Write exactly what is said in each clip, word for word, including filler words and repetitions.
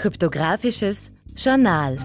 Kryptographisches Journal.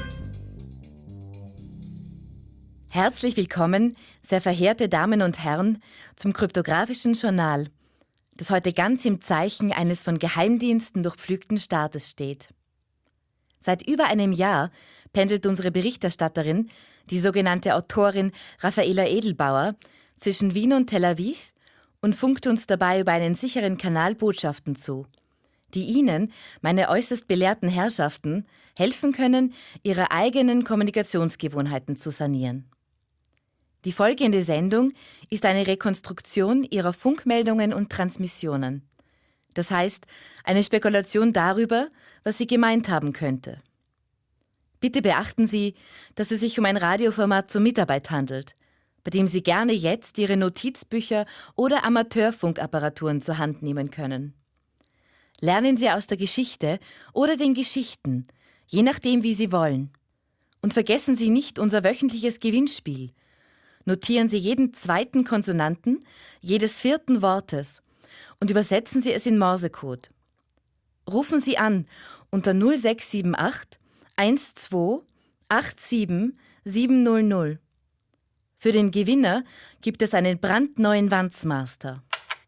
Herzlich willkommen, sehr verehrte Damen und Herren, zum Kryptographischen Journal, das heute ganz im Zeichen eines von Geheimdiensten durchpflügten Staates steht. Seit über einem Jahr pendelt unsere Berichterstatterin, die sogenannte Autorin Raffaela Edelbauer, zwischen Wien und Tel Aviv und funkt uns dabei über einen sicheren Kanal Botschaften zu, die Ihnen, meine äußerst belehrten Herrschaften, helfen können, Ihre eigenen Kommunikationsgewohnheiten zu sanieren. Die folgende Sendung ist eine Rekonstruktion Ihrer Funkmeldungen und Transmissionen. Das heißt, eine Spekulation darüber, was sie gemeint haben könnte. Bitte beachten Sie, dass es sich um ein Radioformat zur Mitarbeit handelt, bei dem Sie gerne jetzt Ihre Notizbücher oder Amateurfunkapparaturen zur Hand nehmen können. Lernen Sie aus der Geschichte oder den Geschichten, je nachdem, wie Sie wollen. Und vergessen Sie nicht unser wöchentliches Gewinnspiel. Notieren Sie jeden zweiten Konsonanten jedes vierten Wortes und übersetzen Sie es in Morsecode. Rufen Sie an unter null sechs sieben acht eins zwei acht sieben sieben null null. Für den Gewinner gibt es einen brandneuen Wandsmaster.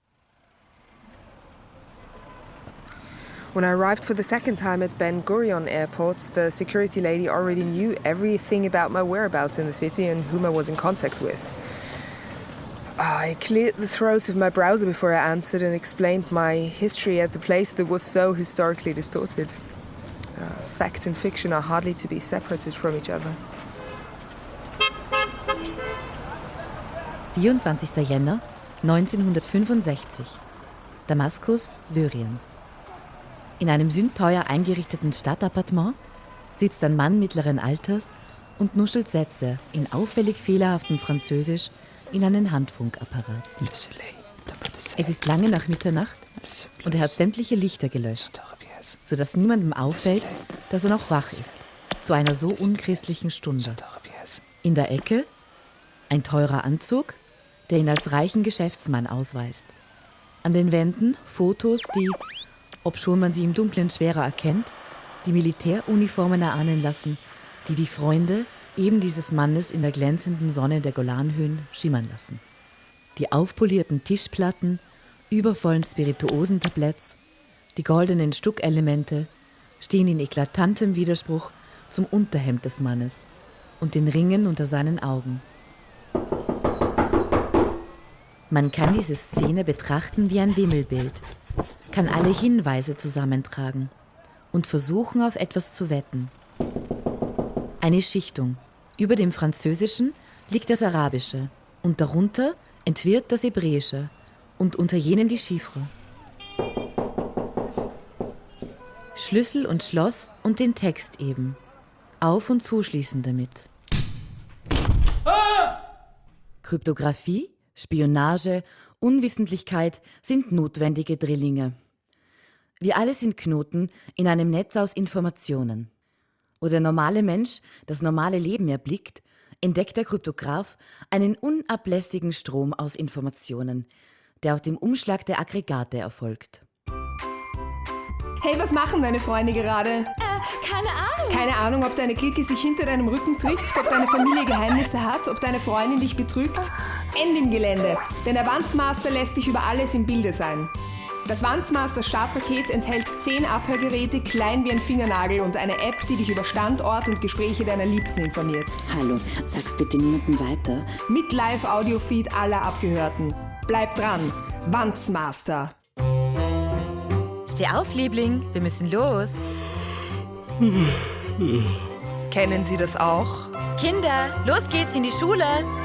When I arrived for the second time at Ben Gurion Airport, the security lady already knew everything about my whereabouts in the city and whom I was in contact with. I cleared the throat of my browser before I answered and explained my history at the place that was so historically distorted. Uh, fact and fiction are hardly to be separated from each other. vierundzwanzigster Jänner neunzehnhundertfünfundsechzig. Damaskus, Syrien. In einem sündteuer eingerichteten Stadtappartement sitzt ein Mann mittleren Alters und nuschelt Sätze in auffällig fehlerhaftem Französisch in einen Handfunkapparat. Es ist lange nach Mitternacht und er hat sämtliche Lichter gelöscht, sodass niemandem auffällt, dass er noch wach ist, zu einer so unchristlichen Stunde. In der Ecke ein teurer Anzug, der ihn als reichen Geschäftsmann ausweist. An den Wänden Fotos, die, obschon man sie im Dunkeln schwerer erkennt, die Militäruniformen erahnen lassen, die die Freunde eben dieses Mannes in der glänzenden Sonne der Golanhöhen schimmern lassen. Die aufpolierten Tischplatten, übervollen Spirituosentabletts, die goldenen Stuckelemente stehen in eklatantem Widerspruch zum Unterhemd des Mannes und den Ringen unter seinen Augen. Man kann diese Szene betrachten wie ein Wimmelbild, kann alle Hinweise zusammentragen und versuchen, auf etwas zu wetten. Eine Schichtung. Über dem Französischen liegt das Arabische und darunter entwirrt das Hebräische und unter jenen die Chiffre. Schlüssel und Schloss und den Text eben. Auf- und zuschließen damit. Ah! Kryptographie, Spionage, Unwissentlichkeit sind notwendige Drillinge. Wir alle sind Knoten in einem Netz aus Informationen. Wo der normale Mensch das normale Leben erblickt, entdeckt der Kryptograph einen unablässigen Strom aus Informationen, der aus dem Umschlag der Aggregate erfolgt. Hey, was machen deine Freunde gerade? Äh, keine Ahnung. Keine Ahnung, ob deine Clique sich hinter deinem Rücken trifft, ob deine Familie Geheimnisse hat, ob deine Freundin dich betrügt. Ende im Gelände, denn der Wandsmaster lässt dich über alles im Bilde sein. Das Wandsmaster Startpaket enthält zehn Abhörgeräte, klein wie ein Fingernagel und eine App, die dich über Standort und Gespräche deiner Liebsten informiert. Hallo, sag's bitte niemandem weiter. Mit Live-Audio-Feed aller Abgehörten. Bleib dran, Wandsmaster. Steh auf, Liebling, wir müssen los. Kennen Sie das auch? Kinder, los geht's in die Schule.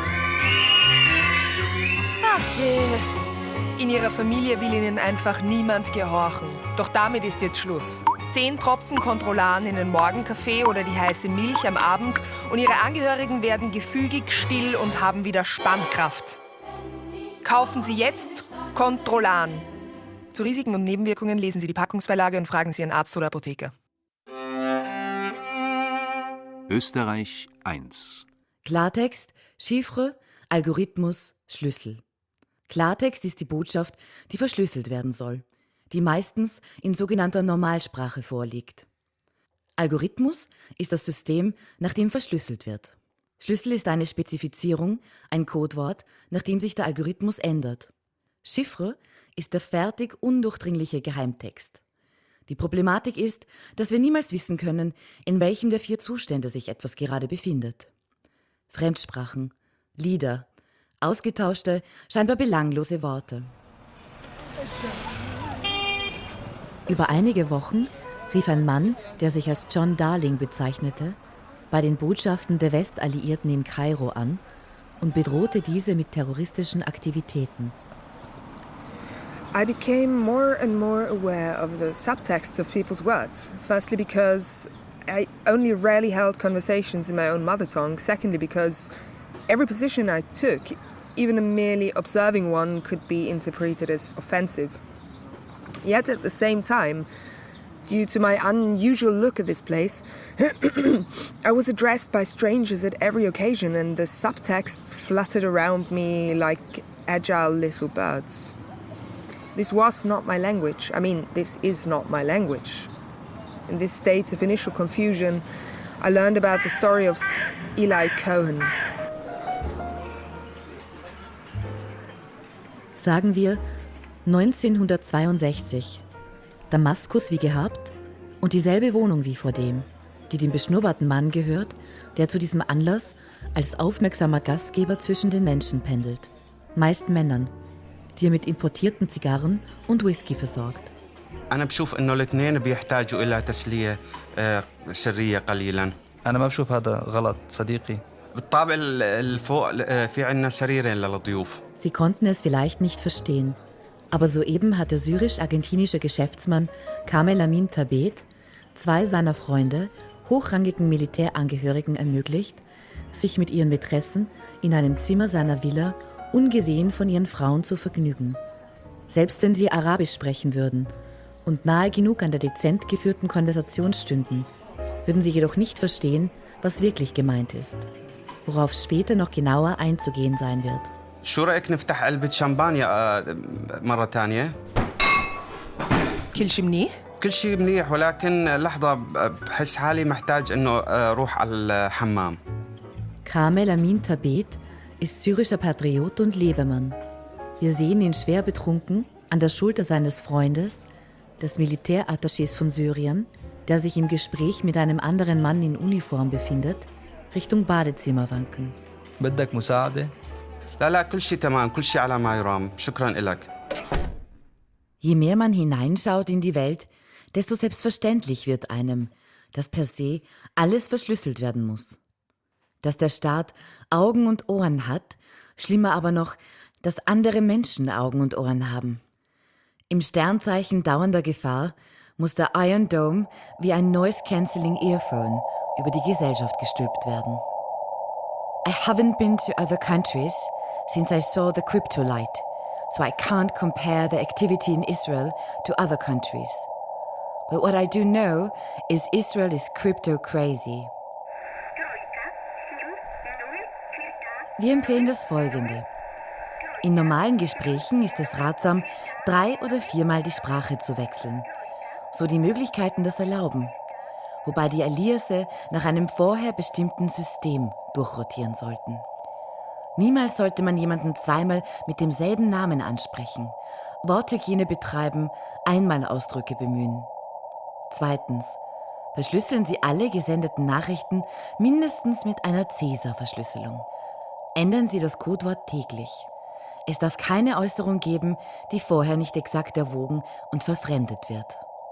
Ach je. In Ihrer Familie will Ihnen einfach niemand gehorchen. Doch damit ist jetzt Schluss. Zehn Tropfen Controlan in den Morgenkaffee oder die heiße Milch am Abend und Ihre Angehörigen werden gefügig, still und haben wieder Spannkraft. Kaufen Sie jetzt Controlan. Zu Risiken und Nebenwirkungen lesen Sie die Packungsbeilage und fragen Sie Ihren Arzt oder Apotheker. Österreich eins. Klartext, Chiffre, Algorithmus, Schlüssel. Klartext ist die Botschaft, die verschlüsselt werden soll, die meistens in sogenannter Normalsprache vorliegt. Algorithmus ist das System, nach dem verschlüsselt wird. Schlüssel ist eine Spezifizierung, ein Codewort, nach dem sich der Algorithmus ändert. Chiffre ist der fertig undurchdringliche Geheimtext. Die Problematik ist, dass wir niemals wissen können, in welchem der vier Zustände sich etwas gerade befindet. Fremdsprachen, Lieder, ausgetauschte, scheinbar belanglose Worte. Über einige Wochen rief ein Mann, der sich als John Darling bezeichnete, bei den Botschaften der Westalliierten in Kairo an und bedrohte diese mit terroristischen Aktivitäten. I became more and more aware of the subtext of people's words. Firstly, because I only rarely held conversations in my own mother tongue. Secondly, because every position I took, even a merely observing one, could be interpreted as offensive. Yet at the same time, due to my unusual look at this place, I was addressed by strangers at every occasion, and the subtexts fluttered around me like agile little birds. This was not my language. I mean, this is not my language. In this state of initial confusion, I learned about the story of Eli Cohen. Sagen wir neunzehnhundertzweiundsechzig. Damaskus wie gehabt und dieselbe Wohnung wie vor dem, die dem beschnurrbarten Mann gehört, der zu diesem Anlass als aufmerksamer Gastgeber zwischen den Menschen pendelt. Meist Männern, die er mit importierten Zigarren und Whisky versorgt. أنا بشوف إنه الاثنين بيحتاجوا إلى تسلية سرية قليلاً. أنا ما بشوف هذا غلط صديقي. بالطابق الفوق في عنا سريرين للضيوف. Sie konnten es vielleicht nicht verstehen, aber soeben hat der syrisch-argentinische Geschäftsmann Kamel Amin Tabet zwei seiner Freunde, hochrangigen Militärangehörigen, ermöglicht, sich mit ihren Mätressen in einem Zimmer seiner Villa ungesehen von ihren Frauen zu vergnügen. Selbst wenn sie Arabisch sprechen würden und nahe genug an der dezent geführten Konversation stünden, würden sie jedoch nicht verstehen, was wirklich gemeint ist, worauf später noch genauer einzugehen sein wird. شو رأيك نفتح علبة شامبانيا مرة تانية؟ كل شي منيح؟ كل شيء منيح ولكن لحظة بحس حالي محتاج إنه أروح على الحمام. Kamel Amin Tabet ist syrischer Patriot und Lebemann. Wir sehen ihn schwer betrunken an der Schulter seines Freundes, des Militärattachés von Syrien, der sich im Gespräch mit einem anderen Mann in Uniform befindet, Richtung Badezimmer wanken. بدك مساعدة؟ لا لا كل شيء تمام كل شيء على ما يرام شكرا لك. Je mehr man hineinschaut in die Welt, desto selbstverständlich wird einem, dass per se alles verschlüsselt werden muss. Dass der Staat Augen und Ohren hat, schlimmer aber noch, dass andere Menschen Augen und Ohren haben. Im Sternzeichen dauernder Gefahr muss der Iron Dome wie ein Noise-Cancelling Earphone über die Gesellschaft gestülpt werden. I haven't been to other countries since I saw the cryptolite, so I can't compare the activity in Israel to other countries. But what I do know is Israel is crypto-crazy. Wir empfehlen das Folgende. In normalen Gesprächen ist es ratsam, drei- oder viermal die Sprache zu wechseln, so die Möglichkeiten das erlauben, wobei die Aliase nach einem vorher bestimmten System durchrotieren sollten. Niemals sollte man jemanden zweimal mit demselben Namen ansprechen, Worthygiene betreiben, Einmalausdrücke bemühen. Zweitens, verschlüsseln Sie alle gesendeten Nachrichten mindestens mit einer Cäsar-Verschlüsselung. Ändern Sie das Codewort täglich. Es darf keine Äußerung geben, die vorher nicht exakt erwogen und verfremdet wird.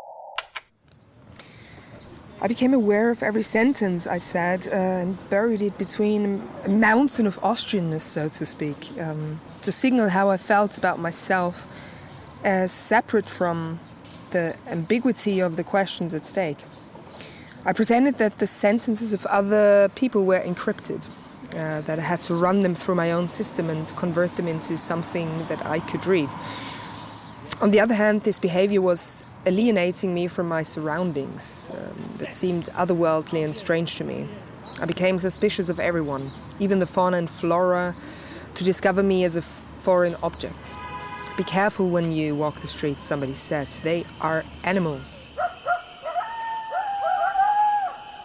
I became aware of every sentence I said uh, and buried it between a mountain of Austrianness, so to speak, um, to signal how I felt about myself as separate from the ambiguity of the questions at stake. I pretended that the sentences of other people were encrypted, uh, that I had to run them through my own system and convert them into something that I could read. On the other hand, this behavior was alienating me from my surroundings um, that seemed otherworldly and strange to me. I became suspicious of everyone, even the fauna and flora, to discover me as a f- foreign object. Be careful when you walk the streets, somebody said. They are animals.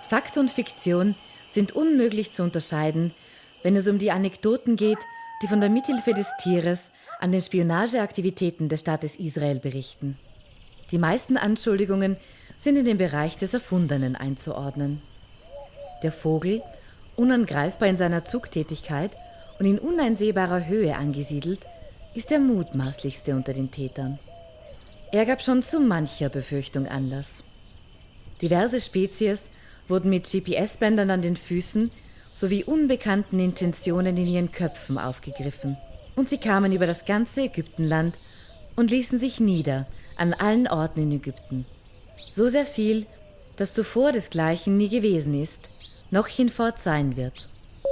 Fakt und Fiktion sind unmöglich zu unterscheiden, wenn es um die Anekdoten geht, die von der Mithilfe des Tieres an den Spionageaktivitäten des Staates Israel berichten. Die meisten Anschuldigungen sind in den Bereich des Erfundenen einzuordnen. Der Vogel, unangreifbar in seiner Zugtätigkeit und in uneinsehbarer Höhe angesiedelt, ist der mutmaßlichste unter den Tätern. Er gab schon zu mancher Befürchtung Anlass. Diverse Spezies wurden mit G P S-Bändern an den Füßen sowie unbekannten Intentionen in ihren Köpfen aufgegriffen. Und sie kamen über das ganze Ägyptenland und ließen sich nieder an allen Orten in Ägypten. So sehr viel, dass zuvor desgleichen nie gewesen ist, noch hinfort sein wird.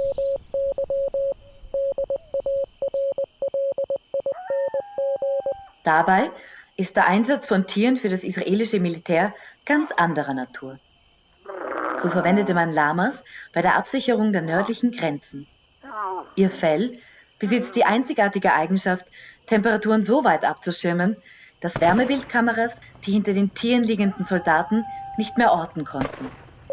Dabei ist der Einsatz von Tieren für das israelische Militär ganz anderer Natur. So verwendete man Lamas bei der Absicherung der nördlichen Grenzen. Ihr Fell besitzt die einzigartige Eigenschaft, Temperaturen so weit abzuschirmen, dass Wärmebildkameras die hinter den Tieren liegenden Soldaten nicht mehr orten konnten.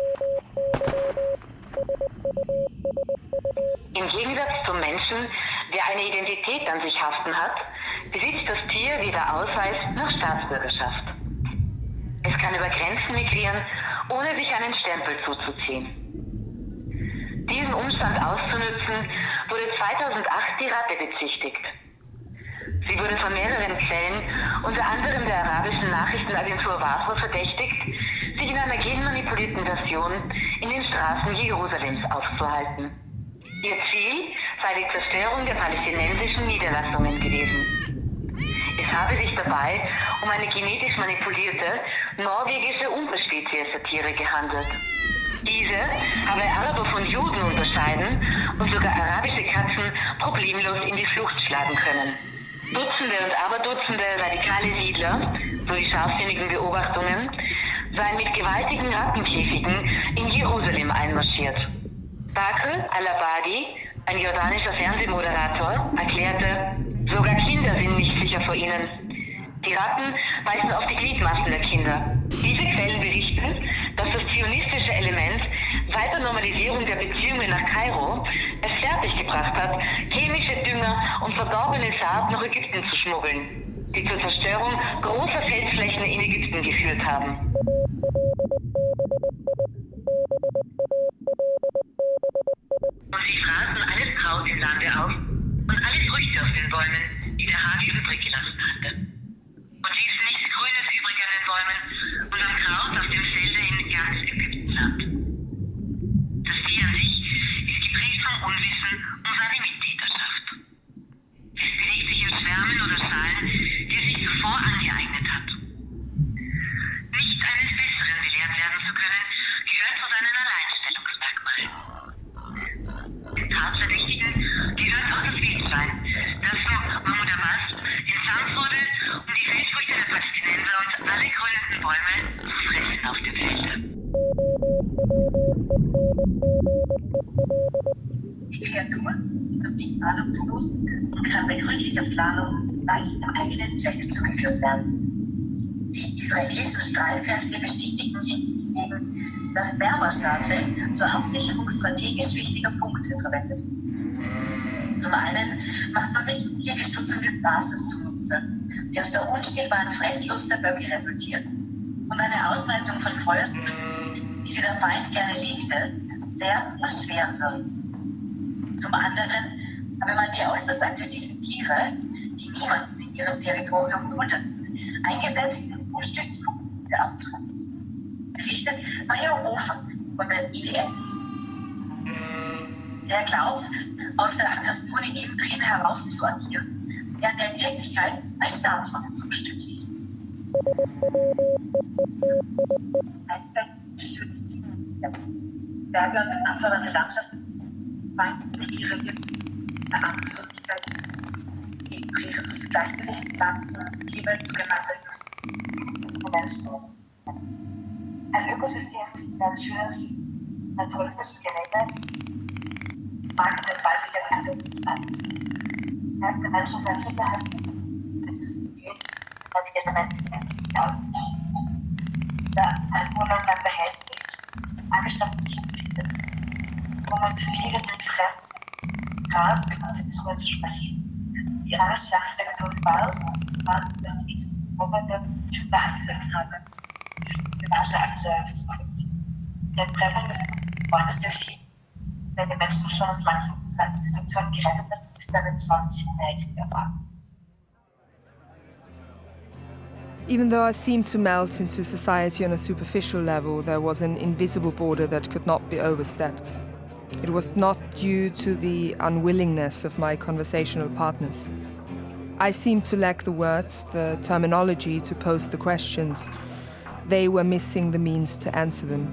Im Gegensatz zum Menschen, der eine Identität an sich haften hat, besitzt das Tier weder Ausweis noch Staatsbürgerschaft. Es kann über Grenzen migrieren, ohne sich einen Stempel zuzuziehen. Diesen Umstand auszunützen, wurde zweitausendacht die Ratte bezichtigt. Sie wurde von mehreren Quellen, unter anderem der arabischen Nachrichtenagentur WAFO, verdächtigt, sich in einer genmanipulierten Version in den Straßen Jerusalems aufzuhalten. Ihr Ziel sei die Zerstörung der palästinensischen Niederlassungen gewesen. Es habe sich dabei um eine genetisch manipulierte, norwegische Unterspezies der Tiere gehandelt. Diese habe Araber von Juden unterscheiden und sogar arabische Katzen problemlos in die Flucht schlagen können. Dutzende und Aberdutzende radikale Siedler, so die scharfsinnigen Beobachtungen, seien mit gewaltigen Rattenkäfigen in Jerusalem einmarschiert. Bakr al-Abadi, ein jordanischer Fernsehmoderator, erklärte, sogar Kinder sind nicht sicher vor ihnen. Die Ratten weisen auf die Gliedmaßen der Kinder. Diese Quellen berichten, dass das zionistische Element seit der Normalisierung der Beziehungen nach Kairo es fertiggebracht hat, chemische Dünger und verdorbene Saat nach Ägypten zu schmuggeln, die zur Zerstörung großer Feldflächen in Ägypten geführt haben. Und sie fraßen alles Kraut im Lande auf und alle Früchte auf den Bäumen, die der Hagel übrig gelassen hatte. Und ließen nichts Grünes übrig an den Bäumen und am Kraut auf dem Felde in ganz Ägyptenland. Das Tier an sich ist geprägt vom Unwissen und seine Mittäterschaft. Es bewegt sich in Schwärmen oder Schalen, die es sich zuvor angeeignet hat. Nicht eines Besseren belehrt werden zu können, gehört zu seinen Alleinstellungsmerkmalen. Den Tatverdächtigen gehört auch das Wildschwein, das von Mahmoud Abbas entsandt wurde, um die Feldfrüchte der Palästinenser und alle grünenden Bäume zu fressen auf dem Felde. Die Kreatur wird nicht ahnungslos und kann bei gründlicher Planung leicht im eigenen Zweck zugeführt werden. Die israelischen Streitkräfte bestätigen eben, dass Wärmerschafe zur Absicherung strategisch wichtiger Punkte verwendet werden. Zum einen macht man sich gegestutzende Basis zunutze, die aus der unstillbaren Fresslust der Böcke resultiert und eine Ausbreitung von Feuerspitzen, wie sie der Feind gerne legte, sehr erschweren wird. Zum anderen habe man die äußerst aggressiven Tiere, die niemanden in ihrem Territorium brüteten, eingesetzt, um Stützpunkte abzuhalten. Berichtet Major Ofen von der I D F. Der glaubt, aus der Kaspone eben drin heraus zu agieren, während er in Wirklichkeit als Staatsmann zum Stück sieht. Berge und anverwandte Landschaften fanden ihre Ahnungslosigkeit gegen ihre gleichgesichteten Pflanzen und Tiere zugenannte Momentslos. Ein Ökosystem ist ein schönes naturalistisches Gelände, mag der Zweifel der Erde nicht an. Erst der Mensch und sein Hinterhalt mit Elemente aus. Der Einwohner sein Behältnis an Tagesstätten nicht findet, wo man zu viele den fremden Gas mit Zunge zu sprechen. Die allerschärfste Kartoffelbaus, was das ist, wo man dann schon eingesetzt habe. Die Wasche einfach zu kurz. Der Trennung des Freundes der Vieh, der die Menschen schon aus manchen Situationen gerettet hat, ist dann im zwanzig erwarten. Even though I seemed to melt into society on a superficial level, there was an invisible border that could not be overstepped. It was not due to the unwillingness of my conversational partners. I seemed to lack the words, the terminology to pose the questions. They were missing the means to answer them.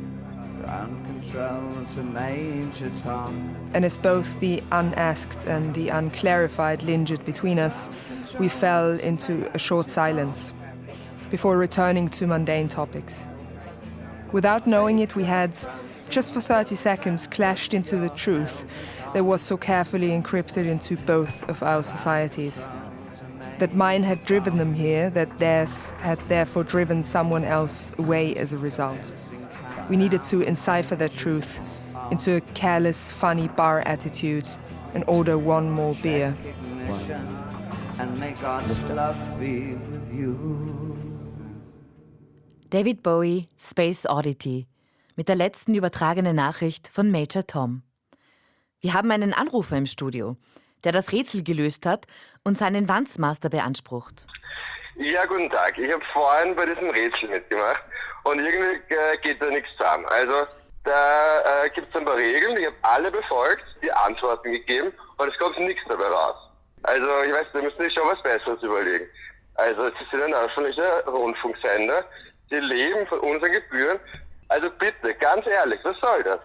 And as both the unasked and the unclarified lingered between us, we fell into a short silence before returning to mundane topics. Without knowing it, we had, just for thirty seconds, clashed into the truth that was so carefully encrypted into both of our societies. That mine had driven them here, that theirs had therefore driven someone else away as a result. We needed to encipher that truth into a careless, funny bar attitude and order one more beer. And may God's love be with you. David Bowie, Space Oddity, mit der letzten übertragenen Nachricht von Major Tom. Wir haben einen Anrufer im Studio, der das Rätsel gelöst hat und seinen Wandsmaster beansprucht. Ja, guten Tag. Ich habe vorhin bei diesem Rätsel mitgemacht und irgendwie äh, geht da nichts zusammen. Also da äh, gibt es ein paar Regeln, ich habe alle befolgt, die Antworten gegeben und es kommt nichts dabei raus. Also ich weiß, da müssen sich schon was Besseres überlegen. Also es ist ein öffentlicher Rundfunksender. Sie leben von unseren Gebühren. Also bitte, ganz ehrlich, was soll das?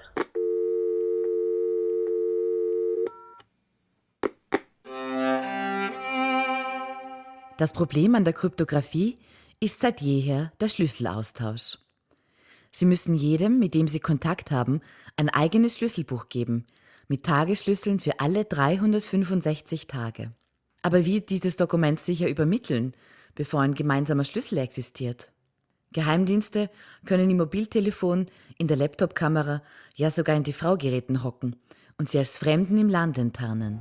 Das Problem an der Kryptographie ist seit jeher der Schlüsselaustausch. Sie müssen jedem, mit dem Sie Kontakt haben, ein eigenes Schlüsselbuch geben, mit Tagesschlüsseln für alle dreihundertfünfundsechzig Tage. Aber wie dieses Dokument sicher übermitteln, bevor ein gemeinsamer Schlüssel existiert? Geheimdienste können im Mobiltelefon, in der Laptopkamera, ja sogar in T V-Geräten hocken und sie als Fremden im Land enttarnen.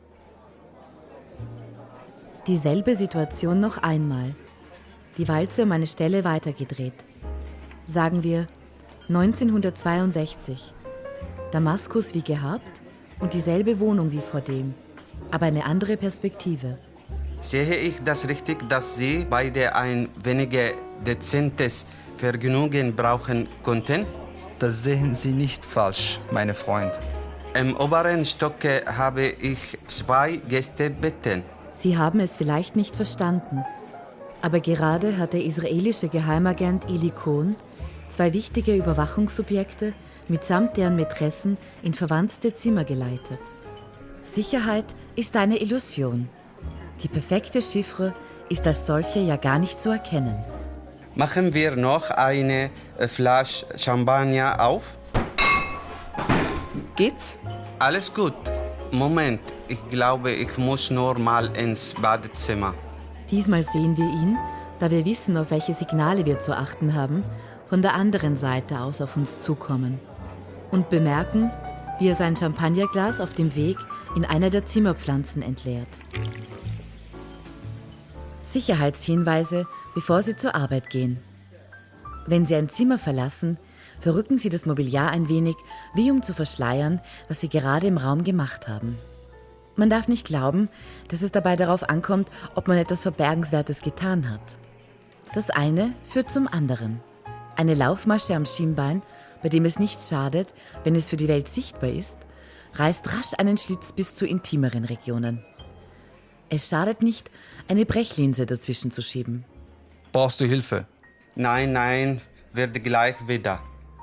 Dieselbe Situation noch einmal. Die Walze um eine Stelle weitergedreht. Sagen wir neunzehnhundertzweiundsechzig. Damaskus wie gehabt und dieselbe Wohnung wie vordem, aber eine andere Perspektive. Sehe ich das richtig, dass Sie beide ein weniger dezentes Vergnügen brauchen konnten? Das sehen Sie nicht falsch, mein Freund. Im oberen Stock habe ich zwei Gästebetten. Sie haben es vielleicht nicht verstanden, aber gerade hat der israelische Geheimagent Eli Cohn zwei wichtige Überwachungsobjekte mitsamt deren Mätressen in verwandte Zimmer geleitet. Sicherheit ist eine Illusion. Die perfekte Chiffre ist als solche ja gar nicht zu erkennen. Machen wir noch eine Flasche Champagner auf? Geht's? Alles gut. Moment, ich glaube, ich muss nur mal ins Badezimmer. Diesmal sehen wir ihn, da wir wissen, auf welche Signale wir zu achten haben, von der anderen Seite aus auf uns zukommen. Und bemerken, wie er sein Champagnerglas auf dem Weg in einer der Zimmerpflanzen entleert. Sicherheitshinweise, bevor Sie zur Arbeit gehen. Wenn Sie ein Zimmer verlassen, verrücken Sie das Mobiliar ein wenig, wie um zu verschleiern, was Sie gerade im Raum gemacht haben. Man darf nicht glauben, dass es dabei darauf ankommt, ob man etwas Verbergenswertes getan hat. Das eine führt zum anderen. Eine Laufmasche am Schienbein, bei dem es nichts schadet, wenn es für die Welt sichtbar ist, reißt rasch einen Schlitz bis zu intimeren Regionen. Es schadet nicht, eine Brechlinse dazwischen zu schieben. Brauchst du Hilfe? Nein, nein, werde gleich wieder.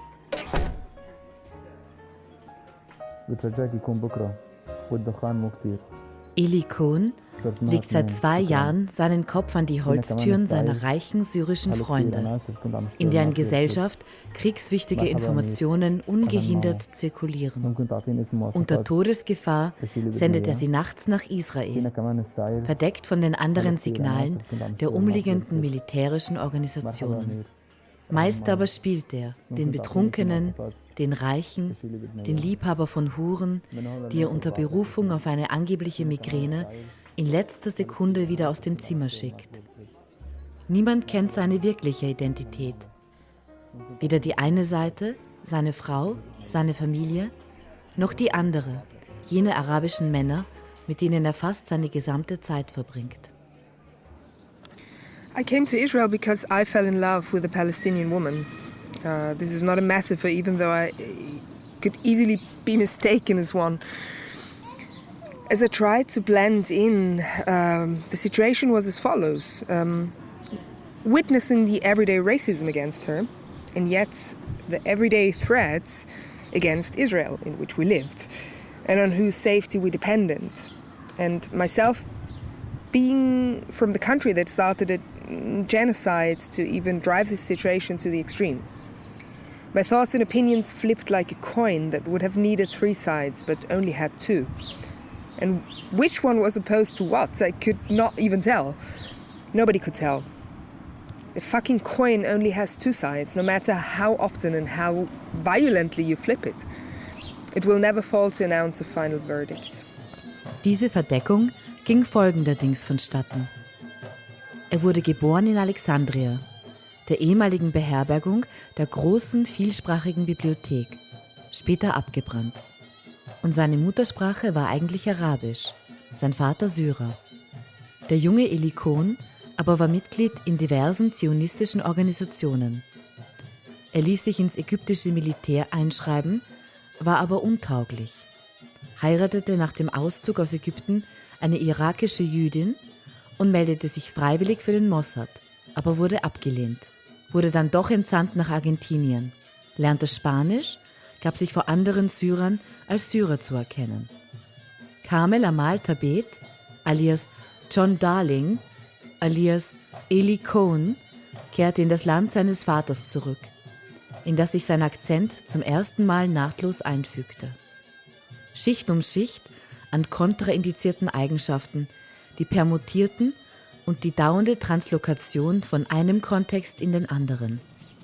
Eli Cohn legt seit zwei Jahren seinen Kopf an die Holztüren seiner reichen syrischen Freunde, in deren Gesellschaft kriegswichtige Informationen ungehindert zirkulieren. Unter Todesgefahr sendet er sie nachts nach Israel, verdeckt von den anderen Signalen der umliegenden militärischen Organisationen. Meist aber spielt er den Betrunkenen den Reichen, den Liebhaber von Huren, die er unter Berufung auf eine angebliche Migräne in letzter Sekunde wieder aus dem Zimmer schickt. Niemand kennt seine wirkliche Identität. Weder die eine Seite, seine Frau, seine Familie, noch die andere, jene arabischen Männer, mit denen er fast seine gesamte Zeit verbringt. I came to Israel because I fell in love with a Palestinian woman. Uh, this is not a metaphor, even though I could easily be mistaken as one. As I tried to blend in, um, the situation was as follows. Um, witnessing the everyday racism against her, and yet the everyday threats against Israel in which we lived, and on whose safety we depended. And myself being from the country that started a genocide to even drive this situation to the extreme. My thoughts and opinions flipped like a coin that would have needed three sides but only had two. And which one was opposed to what, I could not even tell. Nobody could tell. A fucking coin only has two sides, no matter how often and how violently you flip it. It will never fall to announce a final verdict. Diese Verdeckung ging folgenderdings vonstatten. Er wurde geboren in Alexandria, der ehemaligen Beherbergung der großen, vielsprachigen Bibliothek, später abgebrannt. Und seine Muttersprache war eigentlich Arabisch, sein Vater Syrer. Der junge Eli Cohn aber war Mitglied in diversen zionistischen Organisationen. Er ließ sich ins ägyptische Militär einschreiben, war aber untauglich, heiratete nach dem Auszug aus Ägypten eine irakische Jüdin und meldete sich freiwillig für den Mossad, aber wurde abgelehnt, wurde dann doch entsandt nach Argentinien, lernte Spanisch, gab sich vor anderen Syrern als Syrer zu erkennen. Kamel Amal Tabet, alias John Darling, alias Eli Cohn, kehrte in das Land seines Vaters zurück, in das sich sein Akzent zum ersten Mal nahtlos einfügte. Schicht um Schicht an kontraindizierten Eigenschaften, die permutierten und die dauernde Translokation von einem Kontext in den anderen.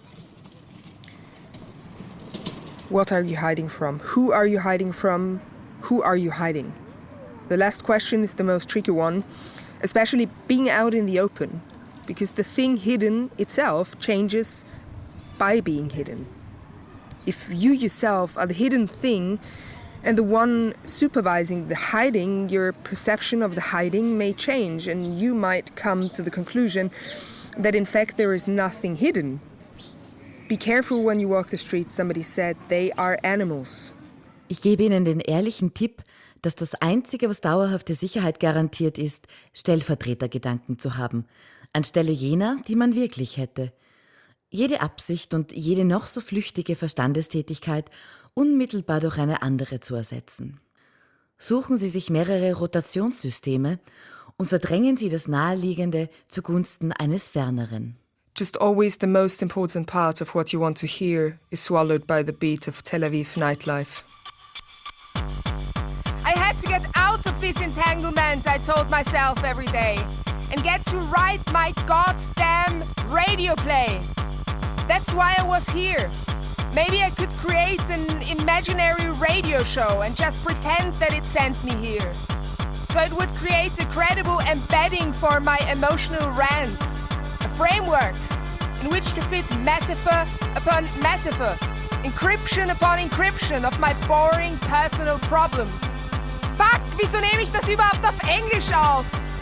What are you hiding from? Who are you hiding from? Who are you hiding? The last question is the most tricky one, especially being out in the open, because the thing hidden itself changes by being hidden. If you yourself are the hidden thing and the one supervising the hiding, your perception of the hiding may change, and you might come to the conclusion that in fact there is nothing hidden. Be careful when you walk the streets, somebody said, they are animals. Ich gebe Ihnen den ehrlichen Tipp, dass das Einzige, was dauerhafte Sicherheit garantiert ist, Stellvertretergedanken zu haben, anstelle jener, die man wirklich hätte. Jede Absicht und jede noch so flüchtige Verstandestätigkeit unmittelbar durch eine andere zu ersetzen. Suchen Sie sich mehrere Rotationssysteme und verdrängen Sie das Naheliegende zugunsten eines Ferneren. Just always the most important part of what you want to hear is swallowed by the beat of Tel Aviv nightlife. I had to get out of this entanglement, I told myself every day, and get to write my goddamn radio play. That's why I was here. Maybe I could create an imaginary radio show and just pretend that it sent me here. So it would create a credible embedding for my emotional rants. A framework in which to fit metaphor upon metaphor, encryption upon encryption of my boring personal problems. Fuck, wieso nehme ich das überhaupt auf Englisch auf?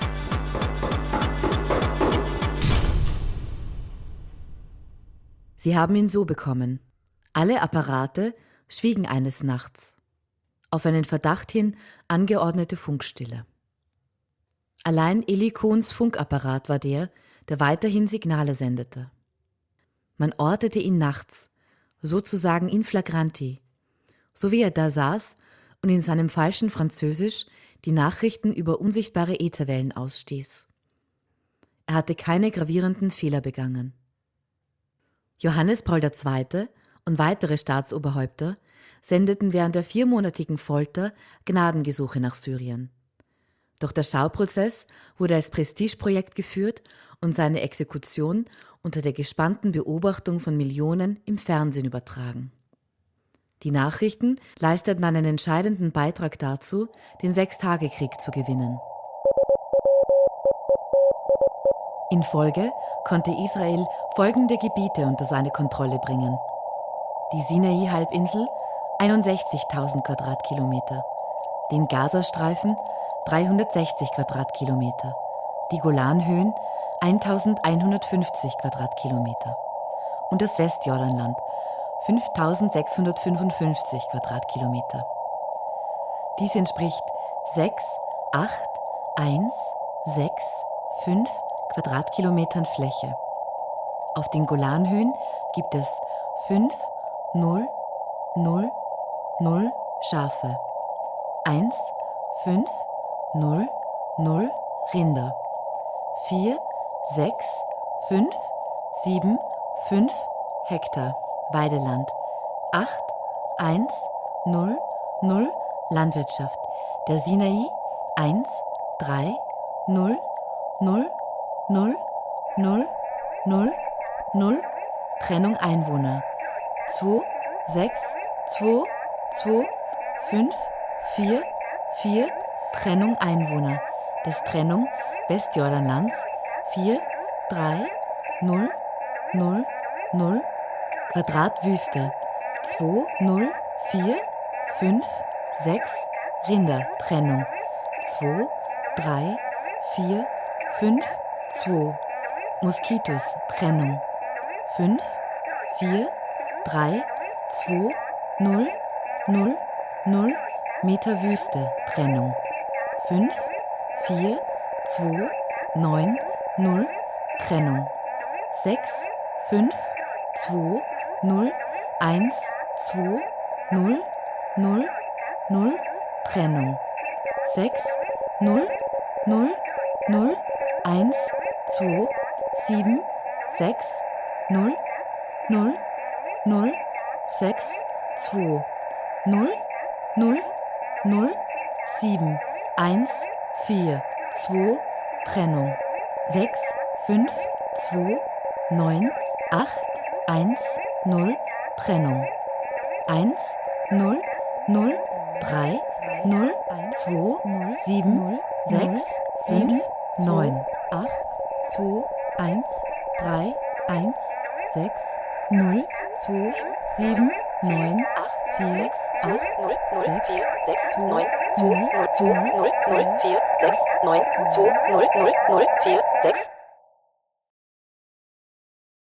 Sie haben ihn so bekommen. Alle Apparate schwiegen eines Nachts. Auf einen Verdacht hin angeordnete Funkstille. Allein Eli Cohns Funkapparat war der, der weiterhin Signale sendete. Man ortete ihn nachts, sozusagen in flagranti, so wie er da saß und in seinem falschen Französisch die Nachrichten über unsichtbare Ätherwellen ausstieß. Er hatte keine gravierenden Fehler begangen. Johannes Paul der Zweite und weitere Staatsoberhäupter sendeten während der viermonatigen Folter Gnadengesuche nach Syrien. Doch der Schauprozess wurde als Prestigeprojekt geführt und seine Exekution unter der gespannten Beobachtung von Millionen im Fernsehen übertragen. Die Nachrichten leisteten einen entscheidenden Beitrag dazu, den Sechstagekrieg zu gewinnen. In Folge konnte Israel folgende Gebiete unter seine Kontrolle bringen: die Sinai-Halbinsel, einundsechzigtausend Quadratkilometer, den Gazastreifen, dreihundertsechzig Quadratkilometer, die Golanhöhen, eintausendeinhundertfünfzig Quadratkilometer und das Westjordanland, fünftausendsechshundertfünfundfünfzig Quadratkilometer. Dies entspricht sechs, acht, eins, sechs, fünf Quadratkilometern Fläche. Auf den Golanhöhen gibt es fünf, null, null, null Schafe, eins, fünf, null, null Rinder, vier, sechs, fünf, sieben, fünf Hektar Weideland, acht, eins, null, null Landwirtschaft, der Sinai, eins, drei, null, null, null, null, null, null Trennung Einwohner, zwei, sechs, zwei, zwei, fünf, vier, vier Trennung Einwohner, des Trennung Westjordanlands, vier, drei, null, null, null Quadratwüste, zwei, null, vier, fünf, sechs Rinder Trennung, zwei, drei, vier, fünf, zwei Moskitos Trennung, fünf, vier, drei, zwei, null, null, null Meter Wüste Trennung, fünf, vier, zwei, neun, null Trennung, sechs, fünf, zwei, null, eins, zwei, null, null, null Trennung, sechs, null, null, null, eins, zwei, sieben, sechs, null, null, null, sechs, zwei, null, null, null, sieben, eins, vier, zwei Trennung, sechs, fünf, zwei, neun, acht, eins, null Trennung, eins, null, null, drei, null, zwei, sieben, sechs, fünf, neun, acht, zwei, eins, drei, eins, sechs, null, zwei, sieben, neun, vier, acht, sechs, sechs, neun, zwei, null, null, null, vier, sechs, neun, zwei, null, null, null, vier, sechs.